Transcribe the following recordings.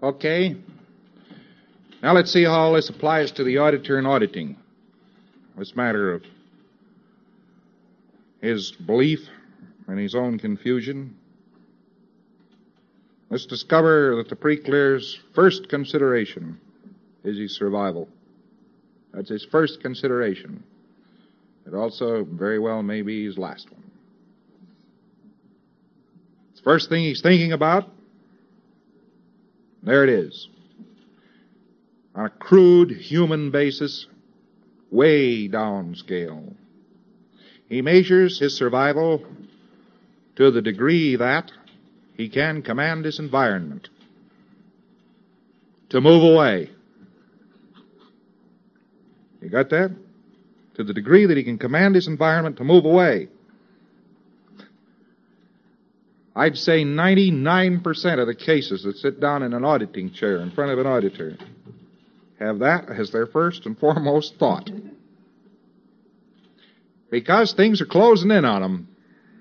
Okay. Now let's see how all this applies to the auditor and auditing. This matter of his belief and his own confusion. Let's discover that the pre-clear's first consideration is his survival. That's his first consideration. It also very well may be his last one. The first thing he's thinking about, there it is. On a crude human basis, way down scale. He measures his survival to the degree that he can command his environment to move away. You got that? To the degree that he can command his environment to move away. I'd say 99% of the cases that sit down in an auditing chair in front of an auditor have that as their first and foremost thought. Because things are closing in on them.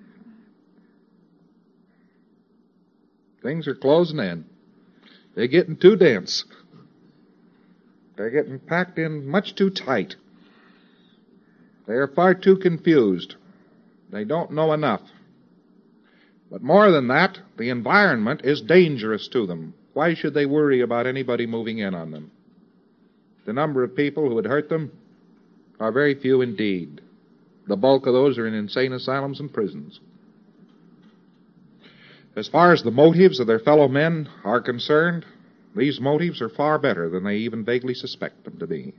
Things are closing in. They're getting too dense. They're getting packed in much too tight. They are far too confused. They don't know enough. But more than that, the environment is dangerous to them. Why should they worry about anybody moving in on them? The number of people who would hurt them are very few indeed. The bulk of those are in insane asylums and prisons. As far as the motives of their fellow men are concerned, these motives are far better than they even vaguely suspect them to be.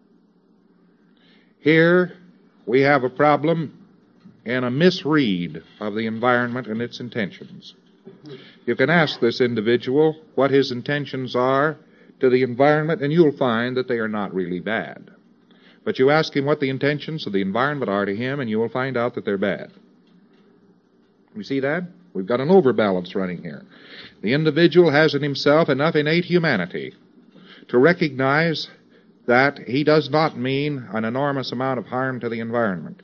Here we have a problem in a misread of the environment and its intentions. You can ask this individual what his intentions are to the environment, and you'll find that they are not really bad. But you ask him what the intentions of the environment are to him, and you will find out that they're bad. You see that? We've got an overbalance running here. The individual has in himself enough innate humanity to recognize that he does not mean an enormous amount of harm to the environment.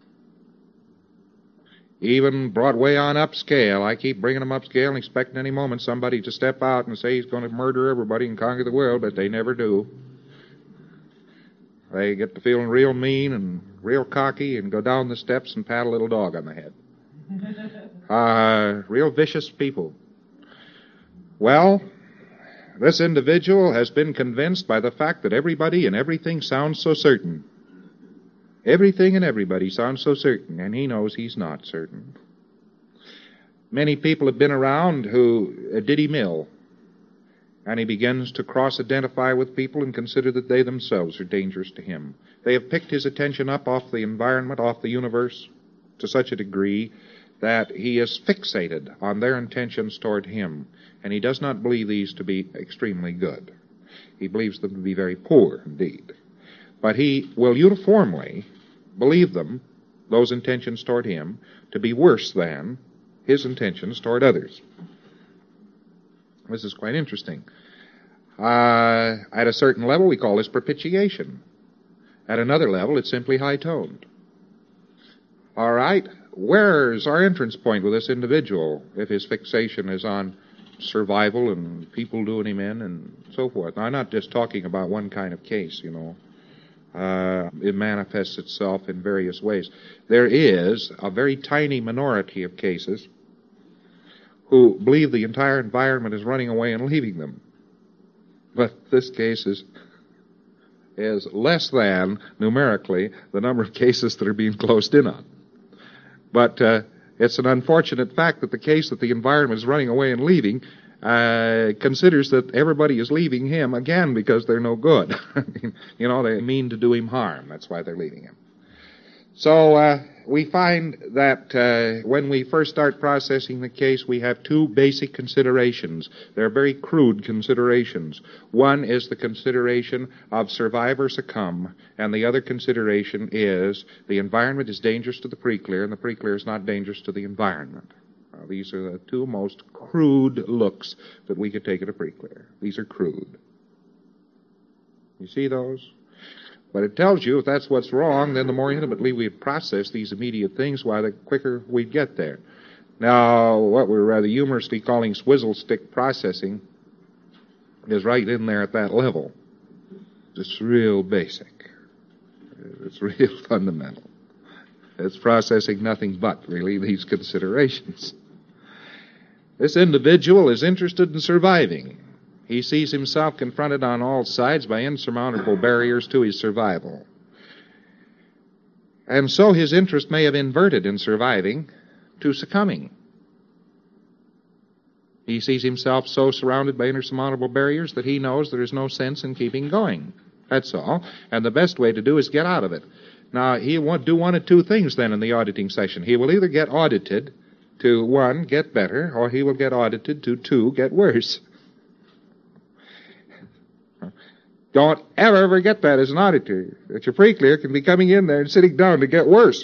Even brought way on upscale. I keep bringing them upscale and expecting any moment somebody to step out and say he's going to murder everybody and conquer the world, but they never do. They get to feeling real mean and real cocky and go down the steps and pat a little dog on the head. Real vicious people. Well, this individual has been convinced by the fact that everybody and everything sounds so certain. Everything and everybody sounds so certain, and he knows he's not certain. Many people have been around who did him ill, and he begins to cross-identify with people and consider that they themselves are dangerous to him. They have picked his attention up off the environment, off the universe, to such a degree that he is fixated on their intentions toward him, and he does not believe these to be extremely good. He believes them to be very poor indeed. But he will uniformly believe them, those intentions toward him, to be worse than his intentions toward others. This is quite interesting. At a certain level, we call this propitiation. At another level, it's simply high-toned. All right, where's our entrance point with this individual if his fixation is on survival and people doing him in and so forth? Now, I'm not just talking about one kind of case, you know. It manifests itself in various ways. There is a very tiny minority of cases who believe the entire environment is running away and leaving them. But this case is less than, numerically, the number of cases that are being closed in on. But it's an unfortunate fact that the case that the environment is running away and leaving considers that everybody is leaving him again because they're no good. You know, they mean to do him harm. That's why they're leaving him. So we find that when we first start processing the case, we have two basic considerations. They're very crude considerations. One is the consideration of survive or succumb, and the other consideration is the environment is dangerous to the pre-clear, and the pre-clear is not dangerous to the environment. These are the two most crude looks that we could take at a pre-clear. These are crude. You see those? But it tells you if that's what's wrong, then the more intimately we process these immediate things, why, the quicker we'd get there. Now, what we're rather humorously calling swizzle stick processing is right in there at that level. It's real basic. It's real fundamental. It's processing nothing but, really, these considerations. This individual is interested in surviving. He sees himself confronted on all sides by insurmountable barriers to his survival. And so his interest may have inverted in surviving to succumbing. He sees himself so surrounded by insurmountable barriers that he knows there is no sense in keeping going. That's all. And the best way to do is get out of it. Now, he will do one of two things then in the auditing session. He will either get audited to, 1, get better, or he will get audited to, 2, get worse. Don't ever forget that as an auditor, that your pre-clear can be coming in there and sitting down to get worse.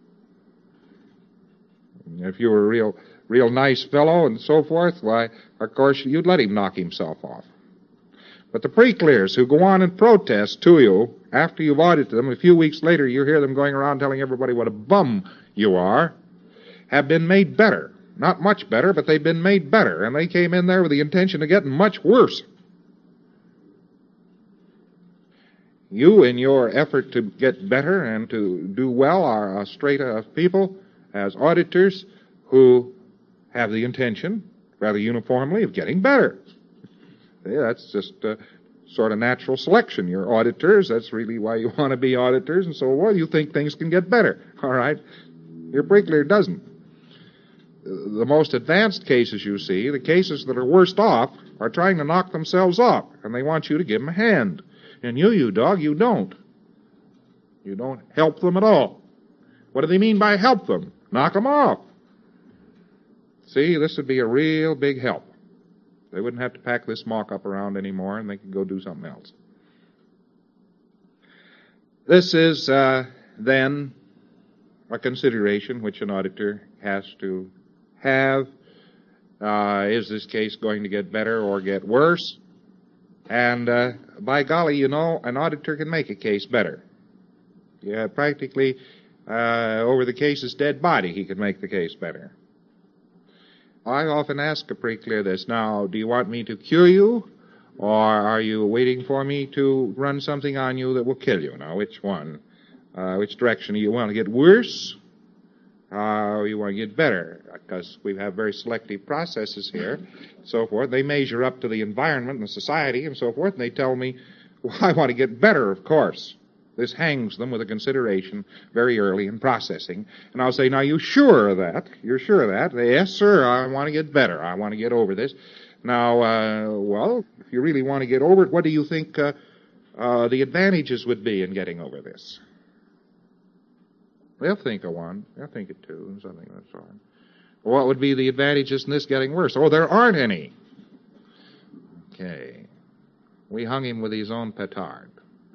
If you were a real nice fellow and so forth, why, of course, you'd let him knock himself off. But the pre-clears who go on and protest to you after you've audited them, a few weeks later you hear them going around telling everybody what a bum you are, have been made better. Not much better, but they've been made better. And they came in there with the intention of getting much worse. You, in your effort to get better and to do well, are a strata of people as auditors who have the intention, rather uniformly, of getting better. See, that's just sort of natural selection. You're auditors. That's really why you want to be auditors. And so, well, you think things can get better. All right. Your pre-clear doesn't. The most advanced cases you see, the cases that are worst off, are trying to knock themselves off, and they want you to give them a hand. And you dog, you don't. You don't help them at all. What do they mean by help them? Knock them off. See, this would be a real big help. They wouldn't have to pack this mock-up around anymore, and they could go do something else. This is, then, a consideration which an auditor has to have. Is this case going to get better or get worse? And by golly, you know, an auditor can make a case better. Yeah, practically over the case's dead body, he can make the case better. I often ask a pre-clear this, now, do you want me to cure you, or are you waiting for me to run something on you that will kill you? Now, which one? Which direction? Do you want to get worse, or you want to get better? Because we have very selective processes here, so forth. They measure up to the environment and the society and so forth, and they tell me, well, I want to get better, of course. This hangs them with a consideration very early in processing. And I'll say, now, you sure of that? You're sure of that? Yes, sir, I want to get better. I want to get over this. Now, well, if you really want to get over it, what do you think the advantages would be in getting over this? They'll think of one. They'll think of two, and something of that sort. What would be the advantages in this getting worse? Oh, there aren't any. Okay. We hung him with his own petard.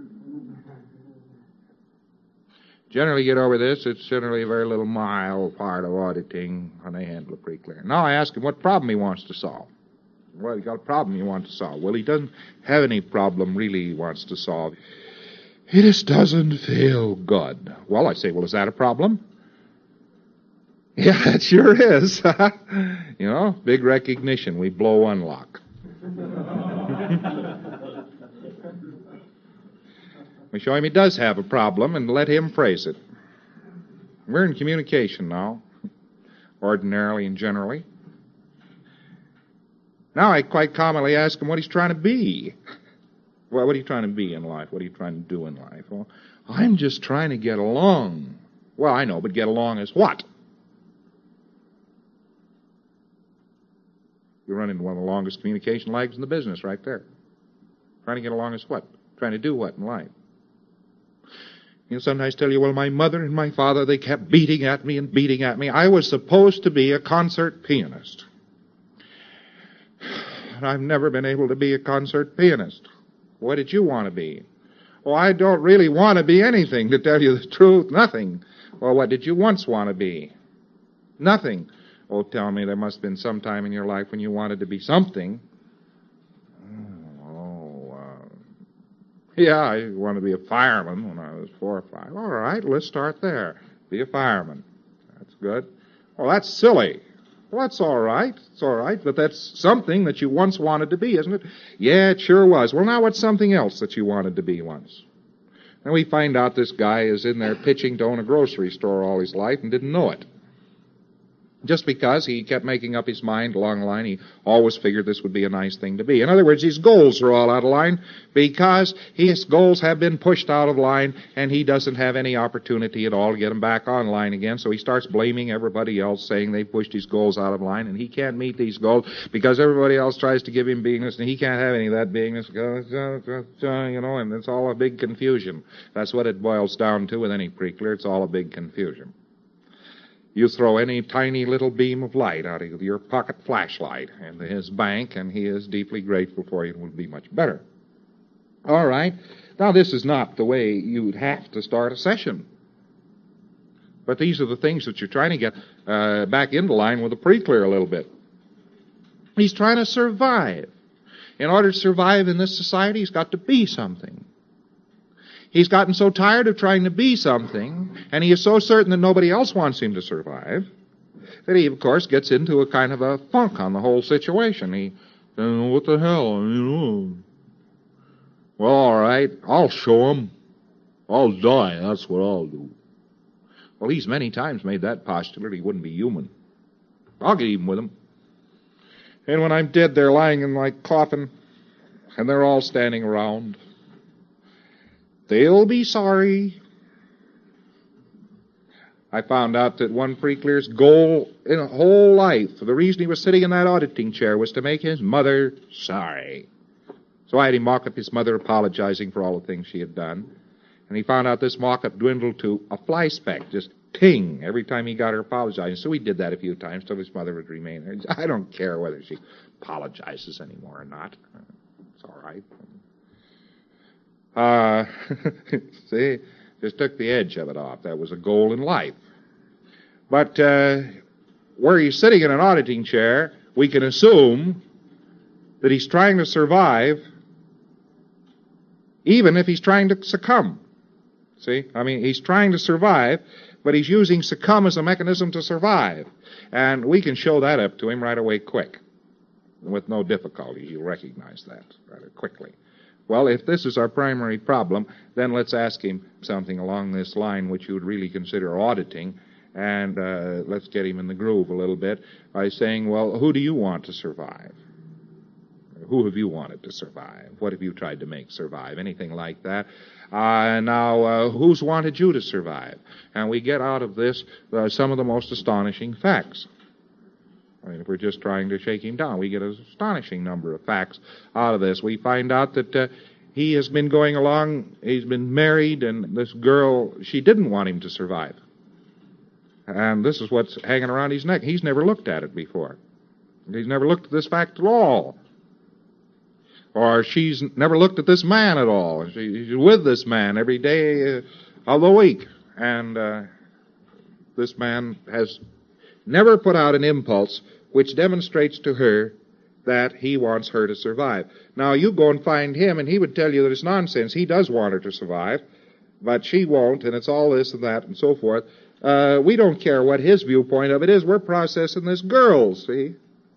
Generally get over this. It's generally a very little mild part of auditing when they handle a pre-clear. Now I ask him what problem he wants to solve. Well, he got a problem he wants to solve. Well, he doesn't have any problem really he wants to solve. He just doesn't feel good. Well, I say, well, is that a problem? Yeah, it sure is. You know, big recognition. We blow one lock. We show him he does have a problem and let him phrase it. We're in communication now, ordinarily and generally. Now I quite commonly ask him what he's trying to be. Well, what are you trying to be in life? What are you trying to do in life? Well, I'm just trying to get along. Well, I know, but get along as what? You run into one of the longest communication lags in the business right there. Trying to get along as what? Trying to do what in life? You sometimes tell you, well, my mother and my father, they kept beating at me and beating at me. I was supposed to be a concert pianist. And I've never been able to be a concert pianist. What did you want to be? Oh, I don't really want to be anything, to tell you the truth. Nothing. Well, what did you once want to be? Nothing. Oh, tell me, there must have been some time in your life when you wanted to be something. Yeah, I wanted to be a fireman when I was 4 or 5. All right, let's start there. Be a fireman. That's good. Well, that's silly. Well, that's all right. It's all right, but that's something that you once wanted to be, isn't it? Yeah, it sure was. Well, now what's something else that you wanted to be once? And we find out this guy is in there pitching to own a grocery store all his life and didn't know it. Just because he kept making up his mind along the line, he always figured this would be a nice thing to be. In other words, his goals are all out of line because his goals have been pushed out of line and he doesn't have any opportunity at all to get them back on line again. So he starts blaming everybody else, saying they pushed his goals out of line and he can't meet these goals because everybody else tries to give him beingness and he can't have any of that beingness, and it's all a big confusion. That's what it boils down to with any pre-clear. It's all a big confusion. You throw any tiny little beam of light out of your pocket flashlight into his bank, and he is deeply grateful for you and would be much better. All right. Now, this is not the way you'd have to start a session. But these are the things that you're trying to get back into line with the pre-clear a little bit. He's trying to survive. In order to survive in this society, he's got to be something. He's gotten so tired of trying to be something, and he is so certain that nobody else wants him to survive, that he, of course, gets into a kind of a funk on the whole situation. He says, what the hell? Well, all right, I'll show him. I'll die, that's what I'll do. Well, he's many times made that postulate he wouldn't be human. I'll get even with him. And when I'm dead, they're lying in my coffin, and they're all standing around. They'll be sorry. I found out that one pre-clear's goal in a whole life, the reason he was sitting in that auditing chair, was to make his mother sorry. So I had him mock up his mother apologizing for all the things she had done. And he found out this mock-up dwindled to a fly speck, just ting, every time he got her apologizing. So he did that a few times till his mother would remain there. I don't care whether she apologizes anymore or not. It's all right. See, just took the edge of it off. That was a goal in life. But where he's sitting in an auditing chair, we can assume that he's trying to survive even if he's trying to succumb. See? I mean, he's trying to survive, but he's using succumb as a mechanism to survive. And we can show that up to him right away quick. With no difficulty. He'll recognize that rather quickly. Well, if this is our primary problem, then let's ask him something along this line which you would really consider auditing, and let's get him in the groove a little bit by saying, well, who do you want to survive? Who have you wanted to survive? What have you tried to make survive? Anything like that. Now, who's wanted you to survive? And we get out of this some of the most astonishing facts. I mean, if we're just trying to shake him down, we get an astonishing number of facts out of this. We find out that he has been going along, he's been married, and this girl, she didn't want him to survive. And this is what's hanging around his neck. He's never looked at it before. He's never looked at this fact at all. Or she's never looked at this man at all. She's with this man every day of the week. And this man has never put out an impulse which demonstrates to her that he wants her to survive. Now, you go and find him, and he would tell you that it's nonsense. He does want her to survive, but she won't, and it's all this and that and so forth. We don't care what his viewpoint of it is. We're processing this girl, see?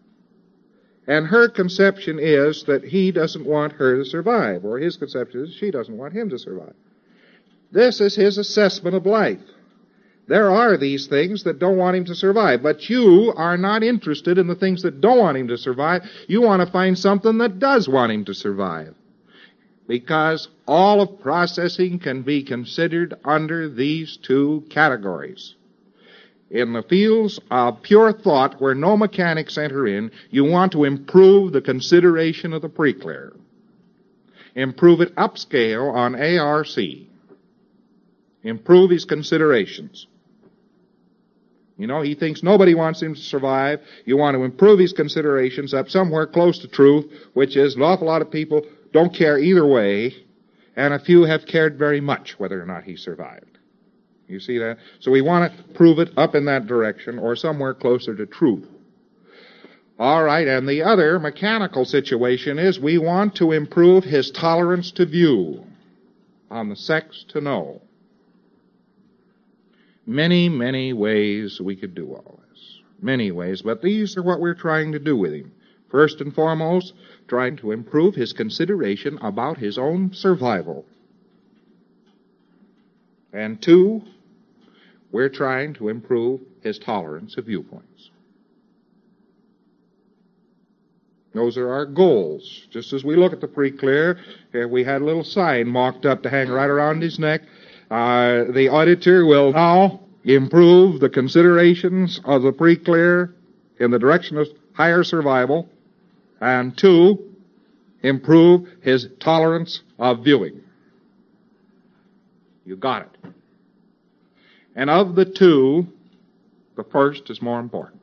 And her conception is that he doesn't want her to survive, or his conception is she doesn't want him to survive. This is his assessment of life. There are these things that don't want him to survive, but you are not interested in the things that don't want him to survive. You want to find something that does want him to survive. Because all of processing can be considered under these two categories. In the fields of pure thought, where no mechanics enter in, you want to improve the consideration of the pre-clear. Improve it upscale on ARC. Improve his considerations. You know, he thinks nobody wants him to survive. You want to improve his considerations up somewhere close to truth, which is an awful lot of people don't care either way, and a few have cared very much whether or not he survived. You see that? So we want to prove it up in that direction or somewhere closer to truth. All right, and the other mechanical situation is we want to improve his tolerance to view on the sex to know. Many, many ways we could do all this. many ways, but these are what we're trying to do with him. First and foremost, trying to improve his consideration about his own survival. And two, we're trying to improve his tolerance of viewpoints. Those are our goals. Just as we look at the pre-clear, we had a little sign marked up to hang right around his neck. The auditor will now improve the considerations of the pre-clear in the direction of higher survival, and two, improve his tolerance of viewing. You got it. And of the two, the first is more important.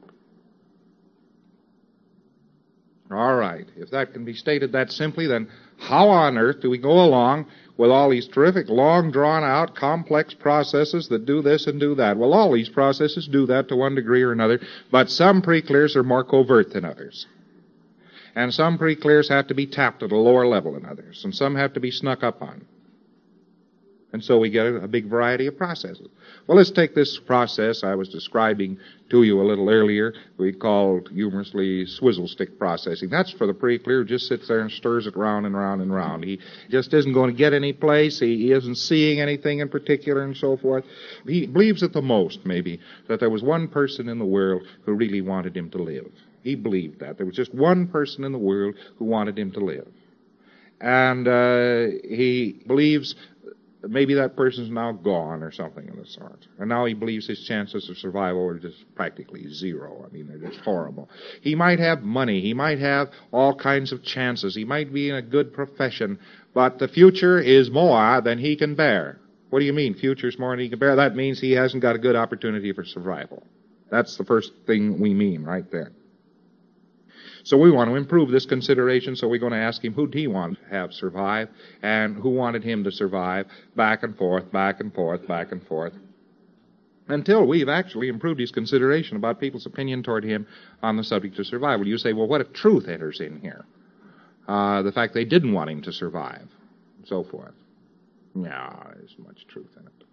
All right. If that can be stated that simply, then how on earth do we go along with all these terrific, long, drawn-out, complex processes that do this and do that? Well, all these processes do that to one degree or another, but some pre-clears are more covert than others. And some pre-clears have to be tapped at a lower level than others, and some have to be snuck up on. And so we get a big variety of processes. Well, let's take this process I was describing to you a little earlier. We called humorously swizzle stick processing. That's for the pre-clear who just sits there and stirs it round and round and round. He just isn't going to get any place. He isn't seeing anything in particular and so forth. He believes at the most, maybe, that there was one person in the world who really wanted him to live. He believed that. There was just one person in the world who wanted him to live. And he believes maybe that person's now gone or something of the sort. And now he believes his chances of survival are just practically zero. I mean, they're just horrible. He might have money. He might have all kinds of chances. He might be in a good profession. But the future is more than he can bear. What do you mean, future's more than he can bear? That means he hasn't got a good opportunity for survival. That's the first thing we mean right there. So we want to improve this consideration, so we're going to ask him who did he want to have survive and who wanted him to survive, back and forth, back and forth, back and forth, until we've actually improved his consideration about people's opinion toward him on the subject of survival. You say, well, what if truth enters in here? The fact they didn't want him to survive, and so forth. No, there's much truth in it.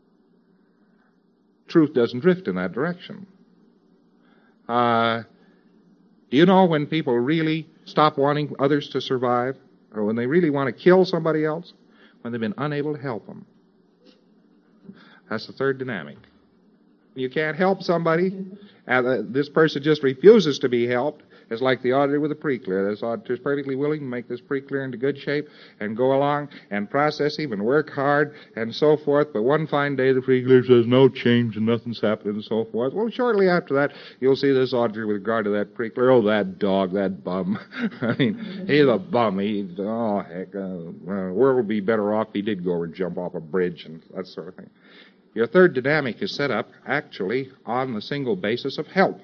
Truth doesn't drift in that direction. Do you know when people really stop wanting others to survive, or when they really want to kill somebody else? When they've been unable to help them. That's the third dynamic. You can't help somebody, and this person just refuses to be helped. It's like the auditor with the pre-clear. This auditor is perfectly willing to make this pre-clear into good shape and go along and process him and work hard and so forth. But one fine day the pre-clear says no change and nothing's happening and so forth. Well, shortly after that, you'll see this auditor with regard to that pre-clear. Oh, that dog, that bum. I mean, he's a bum. The world would be better off if he did go and jump off a bridge and that sort of thing. Your third dynamic is set up, actually, on the single basis of help.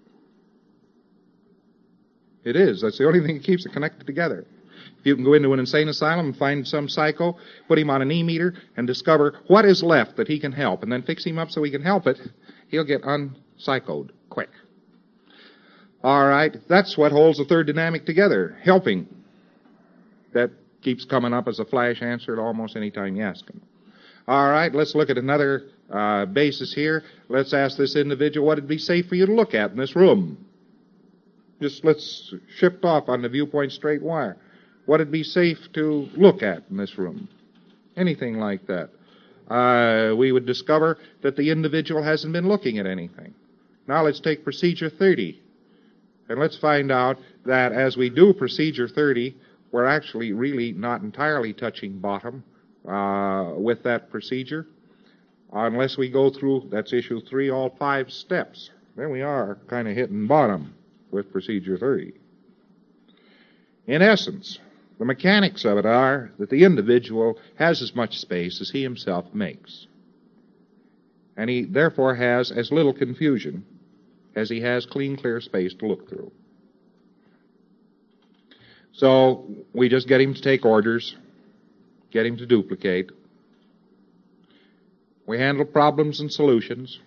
It is. That's the only thing that keeps it connected together. If you can go into an insane asylum and find some psycho, put him on an E-meter, and discover what is left that he can help, and then fix him up so he can help it, he'll get unpsychoed quick. All right, that's what holds the third dynamic together, helping. That keeps coming up as a flash answer at almost any time you ask him. All right, let's look at another basis here. Let's ask this individual what would be safe for you to look at in this room. Just let's shift off on the viewpoint straight wire. What would be safe to look at in this room? Anything like that. We would discover that the individual hasn't been looking at anything. Now let's take procedure 30. And let's find out that as we do procedure 30, we're actually really not entirely touching bottom with that procedure. Unless we go through, that's issue 3, all 5 steps. Then we are kind of hitting bottom with procedure 30. In essence, the mechanics of it are that the individual has as much space as he himself makes. And he therefore has as little confusion as he has clean, clear space to look through. So we just get him to take orders, get him to duplicate. We handle problems and solutions.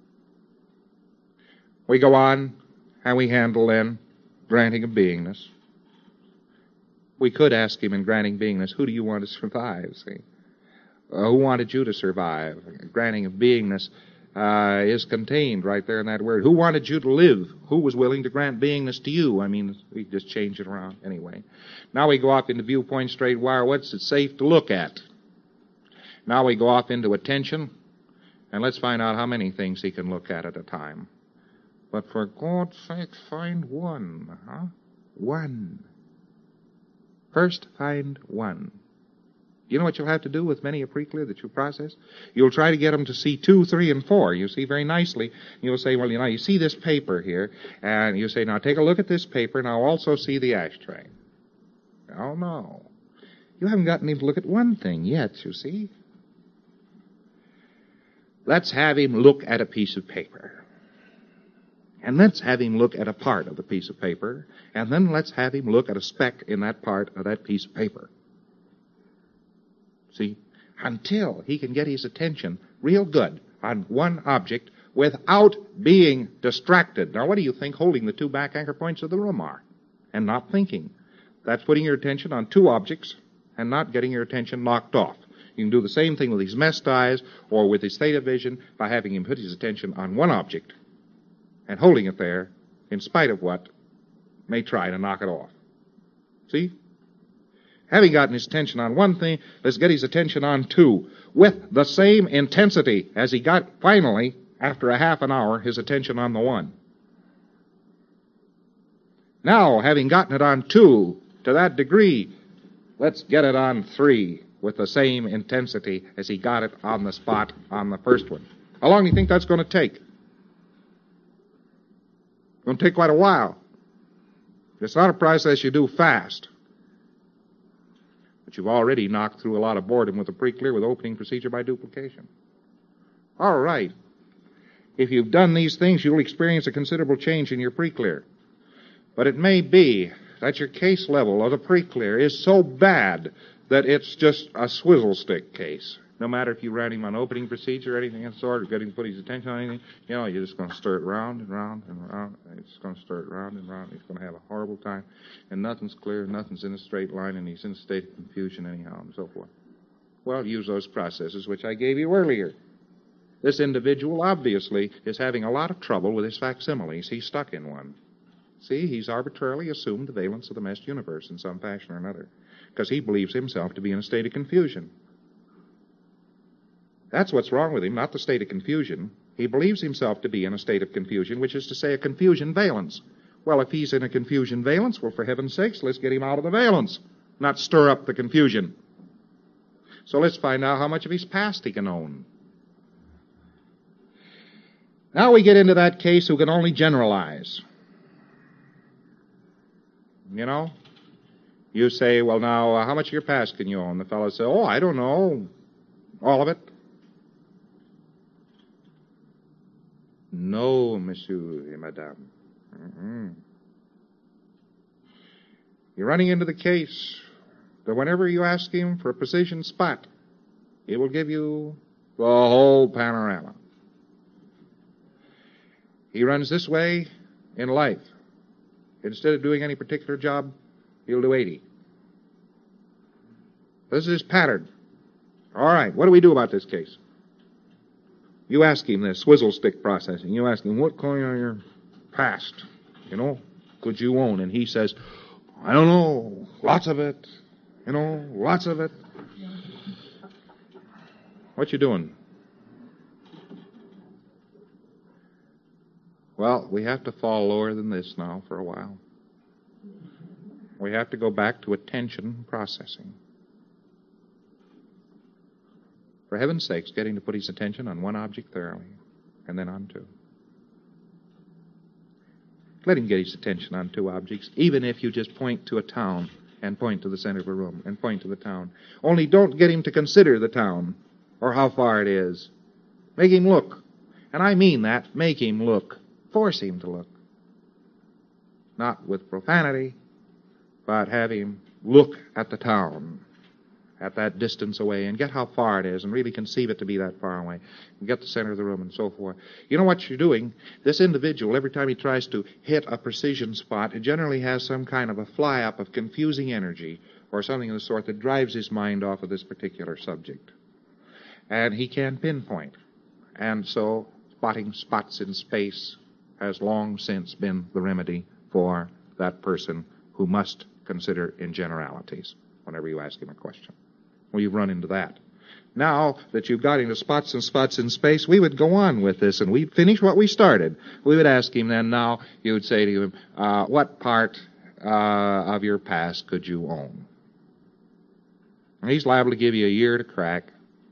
We go on and we handle then granting of beingness. We could ask him in granting beingness, who do you want to survive? See, who wanted you to survive? Granting of beingness, is contained right there in that word. Who wanted you to live? Who was willing to grant beingness to you? I mean, we just change it around anyway. Now we go off into viewpoint, straight wire. What's it safe to look at? Now we go off into attention, and let's find out how many things he can look at a time. But for God's sake, find one, huh? One. First, find one. You know what you'll have to do with many a pre-clear that you process? You'll try to get them to see 2, 3, and 4. You see very nicely. You'll say, well, you see this paper here, and you say, now take a look at this paper, and I'll also see the ashtray. Oh, no. You haven't gotten him to look at one thing yet, you see. Let's have him look at a piece of paper. And let's have him look at a part of the piece of paper. And then let's have him look at a speck in that part of that piece of paper. See? Until he can get his attention real good on one object without being distracted. Now, what do you think holding the 2 back anchor points of the room are? And not thinking. That's putting your attention on 2 objects and not getting your attention knocked off. You can do the same thing with his messed eyes or with his theta vision by having him put his attention on one object and holding it there in spite of what may try to knock it off. See? Having gotten his attention on one thing, let's get his attention on 2 with the same intensity as he got finally, after a half an hour, his attention on the 1. Now, having gotten it on 2 to that degree, let's get it on 3 with the same intensity as he got it on the spot on the first one. How long do you think that's going to take? It's going to take quite a while. It's not a process you do fast. But you've already knocked through a lot of boredom with the pre-clear with opening procedure by duplication. All right. If you've done these things, you'll experience a considerable change in your pre-clear. But it may be that your case level of the pre-clear is so bad that it's just a swizzle stick case. No matter if you ran him on opening procedure or anything of the sort, or getting to put his attention on anything, you're just going to stir it round and round and round. It's going to stir it round and round. He's going to have a horrible time. And nothing's clear, nothing's in a straight line, and he's in a state of confusion anyhow, and so forth. Well, use those processes which I gave you earlier. This individual obviously is having a lot of trouble with his facsimiles. He's stuck in one. See, he's arbitrarily assumed the valence of the meshed universe in some fashion or another, because he believes himself to be in a state of confusion. That's what's wrong with him, not the state of confusion. He believes himself to be in a state of confusion, which is to say a confusion valence. Well, if he's in a confusion valence, well, for heaven's sakes, let's get him out of the valence, not stir up the confusion. So let's find out how much of his past he can own. Now we get into that case who can only generalize. You know? You say, well, now, how much of your past can you own? The fellow says, oh, I don't know. All of it? No, monsieur et madame. Mm-hmm. You're running into the case that whenever you ask him for a precision spot, he will give you the whole panorama. He runs this way in life. Instead of doing any particular job, he'll do 80. This is his pattern. All right, what do we do about this case? You ask him this swizzle stick processing. You ask him, what kind of your past, could you own? And he says, I don't know, lots of it, lots of it. What you doing? Well, we have to fall lower than this now for a while. We have to go back to attention processing. For heaven's sakes, getting to put his attention on one object thoroughly, and then on 2. Let him get his attention on 2 objects, even if you just point to a town and point to the center of a room and point to the town. Only don't get him to consider the town or how far it is. Make him look. And I mean that, make him look. Force him to look. Not with profanity, but have him look at the town at that distance away and get how far it is and really conceive it to be that far away and get the center of the room and so forth. You know what you're doing? This individual, every time he tries to hit a precision spot, it generally has some kind of a fly-up of confusing energy or something of the sort that drives his mind off of this particular subject. And he can't pinpoint. And so spotting spots in space has long since been the remedy for that person who must consider in generalities whenever you ask him a question. Well, you've run into that. Now that you've got into spots and spots in space, we would go on with this, and we'd finish what we started. We would ask him then, now, you would say to him, what part of your past could you own? And he's liable to give you a year to crack.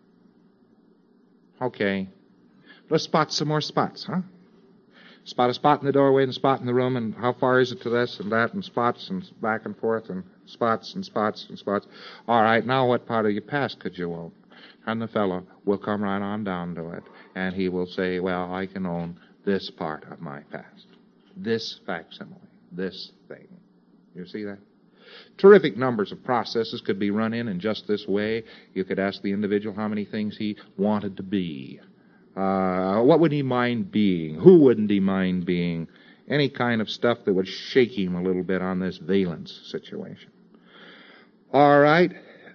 Okay. Let's spot some more spots, huh? Spot a spot in the doorway and a spot in the room, and how far is it to this and that, and spots and back and forth, and spots and spots and spots. All right, now what part of your past could you own? And the fellow will come right on down to it, and he will say, well, I can own this part of my past. This facsimile, this thing. You see that? Terrific numbers of processes could be run in just this way. You could ask the individual how many things he wanted to be. What would he mind being? Who wouldn't he mind being? Any kind of stuff that would shake him a little bit on this valence situation. All right.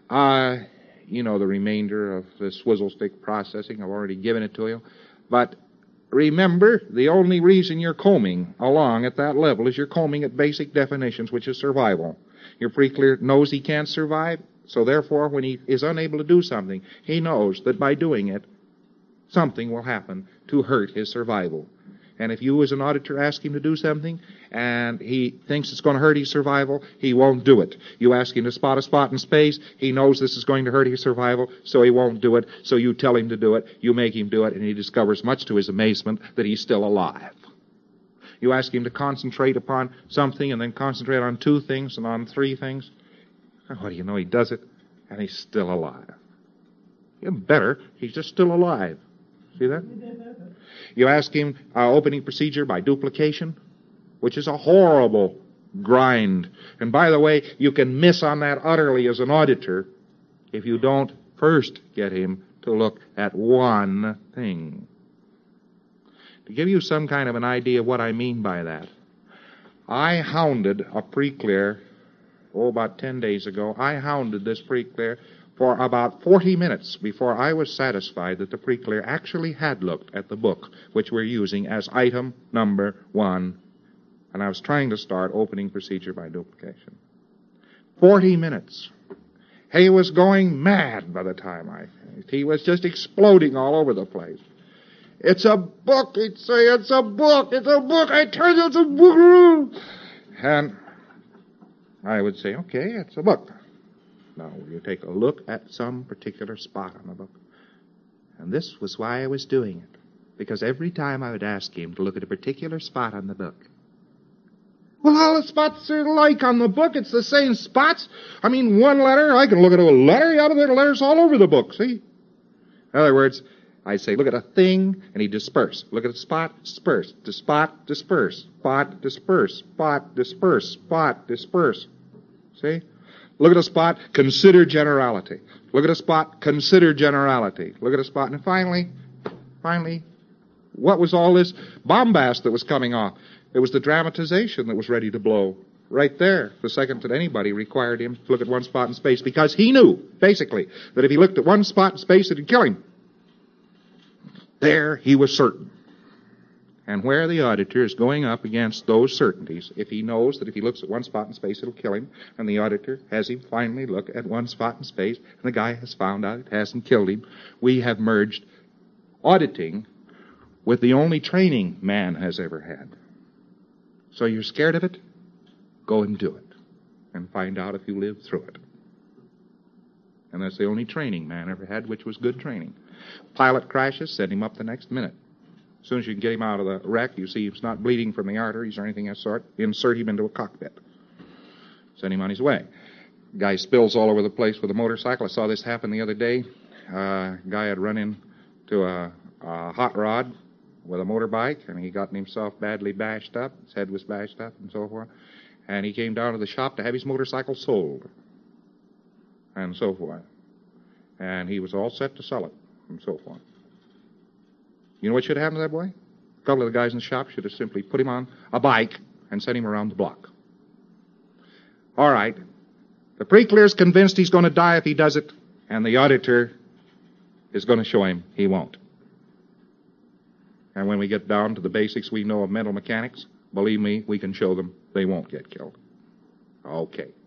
You know the remainder of the swizzle stick processing. I've already given it to you. But remember, the only reason you're combing along at that level is you're combing at basic definitions, which is survival. Your pre-clear knows he can't survive, so therefore when he is unable to do something, he knows that by doing it, something will happen to hurt his survival. And if you as an auditor ask him to do something and he thinks it's going to hurt his survival, he won't do it. You ask him to spot a spot in space, he knows this is going to hurt his survival, so he won't do it. So you tell him to do it, you make him do it, and he discovers, much to his amazement, that he's still alive. You ask him to concentrate upon something and then concentrate on 2 things and on 3 things. What do you know? He does it, and he's still alive. Even better, he's just still alive. See that? You ask him opening procedure by duplication, which is a horrible grind. And by the way, you can miss on that utterly as an auditor if you don't first get him to look at one thing. To give you some kind of an idea of what I mean by that, I hounded a pre-clear, about 10 days ago. I hounded this pre-clear for about 40 minutes before I was satisfied that the pre-clear actually had looked at the book which we're using as item number 1. And I was trying to start opening procedure by duplication. 40 minutes. He was going mad by the time I finished. He was just exploding all over the place. It's a book, he'd say, it's a book, it's a book, I tell you it's a book. And I would say, okay, it's a book. Now, will you take a look at some particular spot on the book? And this was why I was doing it. Because every time I would ask him to look at a particular spot on the book. Well, all the spots are alike on the book. It's the same spots. I mean, one letter, I can look at a letter. Yeah, there are letters all over the book, see? In other words, I say, look at a thing, and he disperse. Look at a spot, disperse. To spot, disperse. Spot, disperse. Spot, disperse. Spot, disperse. See? Look at a spot, consider generality. Look at a spot, consider generality. Look at a spot, and finally, what was all this bombast that was coming off? It was the dramatization that was ready to blow. Right there, the second that anybody required him to look at one spot in space, because he knew, basically, that if he looked at one spot in space, it would kill him. There he was certain. And where the auditor is going up against those certainties, if he knows that if he looks at one spot in space, it'll kill him, and the auditor has him finally look at one spot in space, and the guy has found out it hasn't killed him, we have merged auditing with the only training man has ever had. So you're scared of it? Go and do it, and find out if you live through it. And that's the only training man ever had, which was good training. Pilot crashes, send him up the next minute. As soon as you can get him out of the wreck, you see he's not bleeding from the arteries or anything of that sort, insert him into a cockpit. Send him on his way. Guy spills all over the place with a motorcycle. I saw this happen the other day. Guy had run into a hot rod with a motorbike, and he gotten himself badly bashed up. His head was bashed up and so forth. And he came down to the shop to have his motorcycle sold and so forth. And he was all set to sell it and so forth. You know what should have happened to that boy? A couple of the guys in the shop should have simply put him on a bike and sent him around the block. All right. The pre-clear's convinced he's going to die if he does it, and the auditor is going to show him he won't. And when we get down to the basics we know of mental mechanics, believe me, we can show them they won't get killed. Okay.